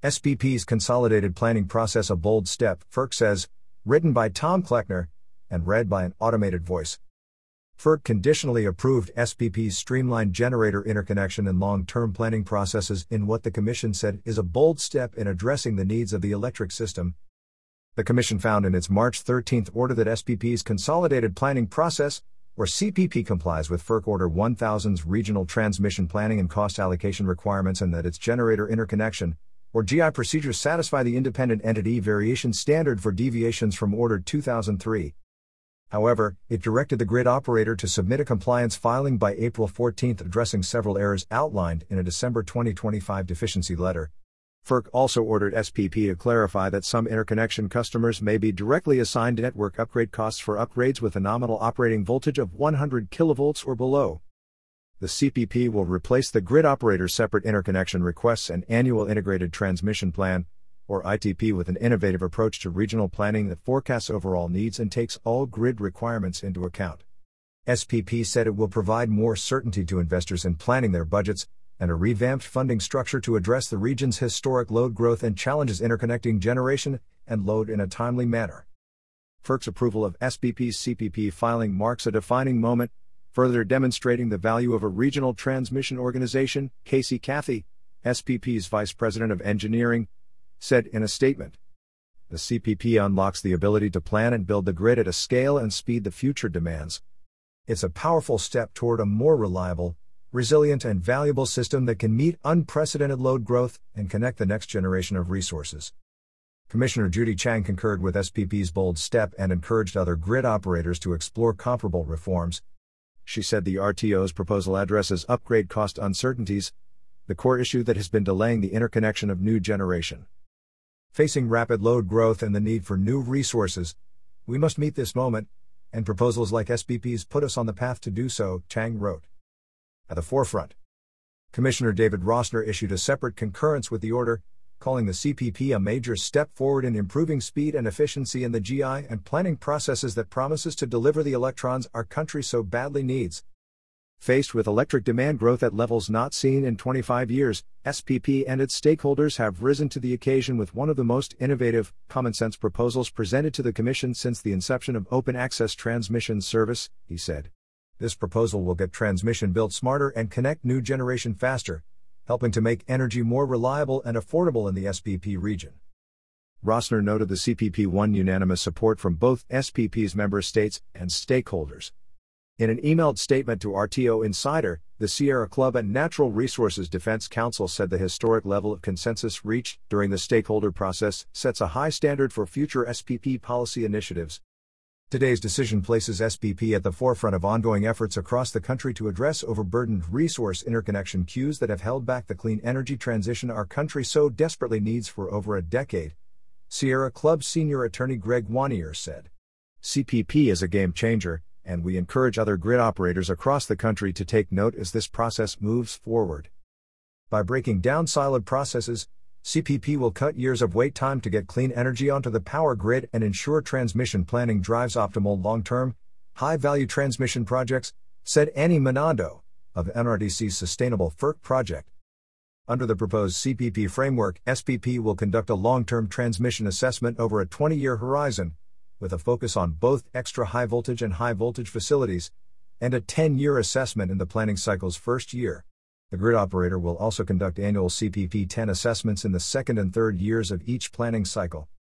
SPP's consolidated planning process a bold step, FERC says, written by Tom Kleckner, and read by an automated voice. FERC conditionally approved SPP's streamlined generator interconnection and long-term planning processes in what the Commission said is a bold step in addressing the needs of the electric system. The Commission found in its March 13 order that SPP's consolidated planning process, or CPP, complies with FERC Order 1000's regional transmission planning and cost allocation requirements and that its generator interconnection, or GI procedures satisfy the independent entity variation standard for deviations from Order 2003. However, it directed the grid operator to submit a compliance filing by April 14 addressing several errors outlined in a December 2025 deficiency letter. FERC also ordered SPP to clarify that some interconnection customers may be directly assigned network upgrade costs for upgrades with a nominal operating voltage of 100 kV or below. The CPP will replace the grid operator's separate interconnection requests and annual integrated transmission plan, or ITP, with an innovative approach to regional planning that forecasts overall needs and takes all grid requirements into account. SPP said it will provide more certainty to investors in planning their budgets, and a revamped funding structure to address the region's historic load growth and challenges interconnecting generation and load in a timely manner. FERC's approval of SPP's CPP filing marks a defining moment, further demonstrating the value of a regional transmission organization. Casey Cathy, SPP's Vice President of Engineering, said in a statement. The CPP unlocks the ability to plan and build the grid at a scale and speed the future demands. It's a powerful step toward a more reliable, resilient and valuable system that can meet unprecedented load growth and connect the next generation of resources. Commissioner Judy Chang concurred with SPP's bold step and encouraged other grid operators to explore comparable reforms. She said the RTO's proposal addresses upgrade cost uncertainties, the core issue that has been delaying the interconnection of new generation. Facing rapid load growth and the need for new resources, we must meet this moment, and proposals like SPP's put us on the path to do so, Chang wrote. At the forefront, Commissioner David Rossner issued a separate concurrence with the order, calling the CPP a major step forward in improving speed and efficiency in the GI and planning processes that promises to deliver the electrons our country so badly needs. Faced with electric demand growth at levels not seen in 25 years, SPP and its stakeholders have risen to the occasion with one of the most innovative, common-sense proposals presented to the Commission since the inception of open access transmission service, he said. This proposal will get transmission built smarter and connect new generation faster, helping to make energy more reliable and affordable in the SPP region. Rossner noted the CPP won unanimous support from both SPP's member states and stakeholders. In an emailed statement to RTO Insider, the Sierra Club and Natural Resources Defense Council said the historic level of consensus reached during the stakeholder process sets a high standard for future SPP policy initiatives. Today's decision places SPP at the forefront of ongoing efforts across the country to address overburdened resource interconnection queues that have held back the clean energy transition our country so desperately needs for over a decade, Sierra Club senior attorney Greg Wanier said. CPP is a game changer, and we encourage other grid operators across the country to take note as this process moves forward. By breaking down siloed processes, CPP will cut years of wait time to get clean energy onto the power grid and ensure transmission planning drives optimal long-term, high-value transmission projects, said Annie Menando, of NRDC's Sustainable FERC project. Under the proposed CPP framework, SPP will conduct a long-term transmission assessment over a 20-year horizon, with a focus on both extra high-voltage and high-voltage facilities, and a 10-year assessment in the planning cycle's first year. The grid operator will also conduct annual CPP 10 assessments in the second and third years of each planning cycle.